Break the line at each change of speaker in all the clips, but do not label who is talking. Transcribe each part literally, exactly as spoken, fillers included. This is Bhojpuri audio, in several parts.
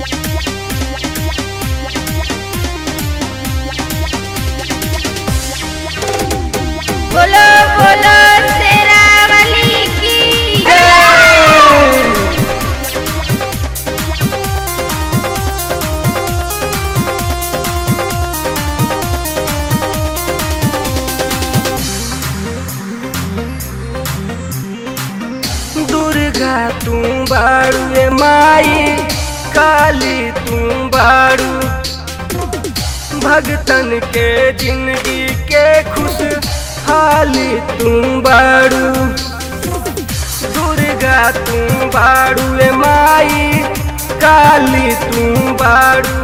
बोलो बोलो शेरावाली की जय।
दुर्गा तू बाड़ू ए माई, काली तू बाड़ू, भगतन के जिंदगी के खुश हाली तू बाड़ू। दुर्गा तू बाड़ू ए माई, काली तू बाड़ू,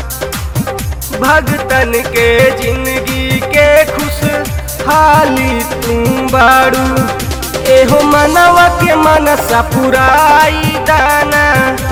भगतन के जिंदगी के खुश हाली तू बाड़ू। एहो मनवा के मनसा पुराई दाना,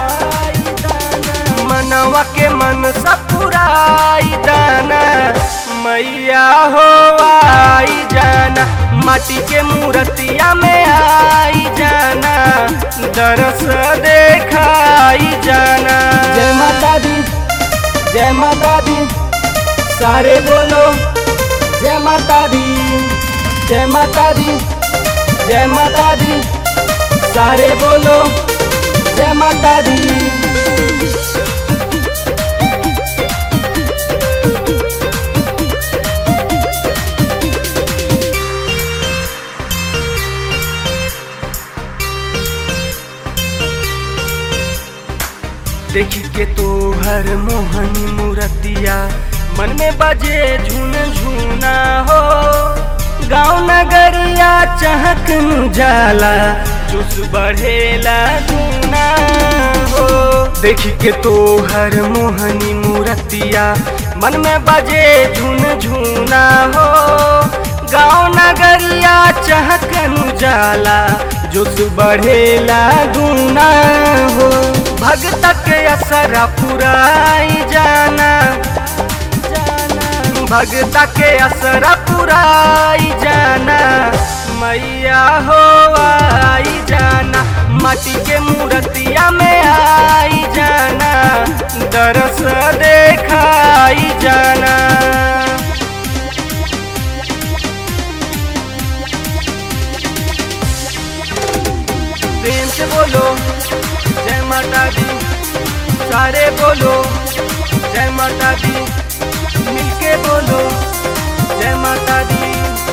मनवा के मनसा पुराई दाना, मैया हो आई जाना, माटी के मूर्तिया में आई जाना, दरस देखाई जाना।
जय माता दी, जय माता दी, सारे बोलो जय माता दी, जय माता दी, जय माता दी, सारे बोलो जय माता दी।
देख के तो हर मोहनी मूर्तिया, मन में बजे झुन झुना हो, गाँव नगरिया चहक जाला, जुस बढ़ेला धुना हो। देख के तो हर मोहनी मूर्तिया, मन में बजे झुन झुना हो, गाँव नगरिया चहक जाला, जुस बढ़ेला धुना हो। भगत के असरा पुराई जाना, भगत के असरा पुराई जाना, मैया हो आई जाना, माटी के मूर्तिया में आई जाना, दरस देखाई जाना। प्रेम से बोलो जय माता दी, सारे बोलो जय माता दी, मिलके बोलो जय माता दी।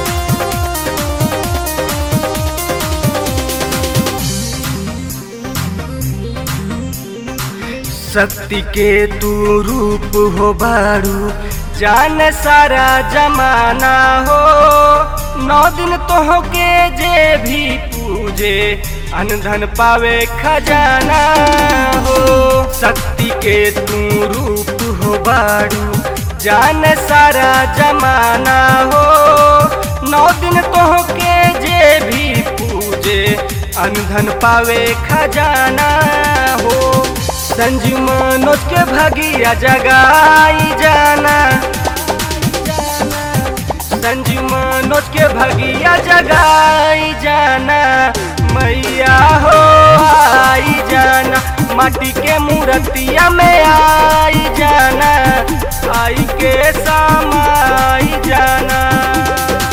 शक्ति के तू रूप हो बारू, जान सारा जमाना हो, नौ दिन तो हो के जे भी पूजे, अनधन पावे खजाना हो। शक्ति के तू रूप हो बारू, जान सारा जमाना हो, नौ दिन तो हो के जे भी पूजे, अनधन पावे खजाना हो। संजीव मनोज के भगिया जगाई जाना, संजीव मनोज के भगिया जगाई जाना, मैया हो आई जाना, माटी के मूर्तिया में आई जाना, आई के समाई जाना।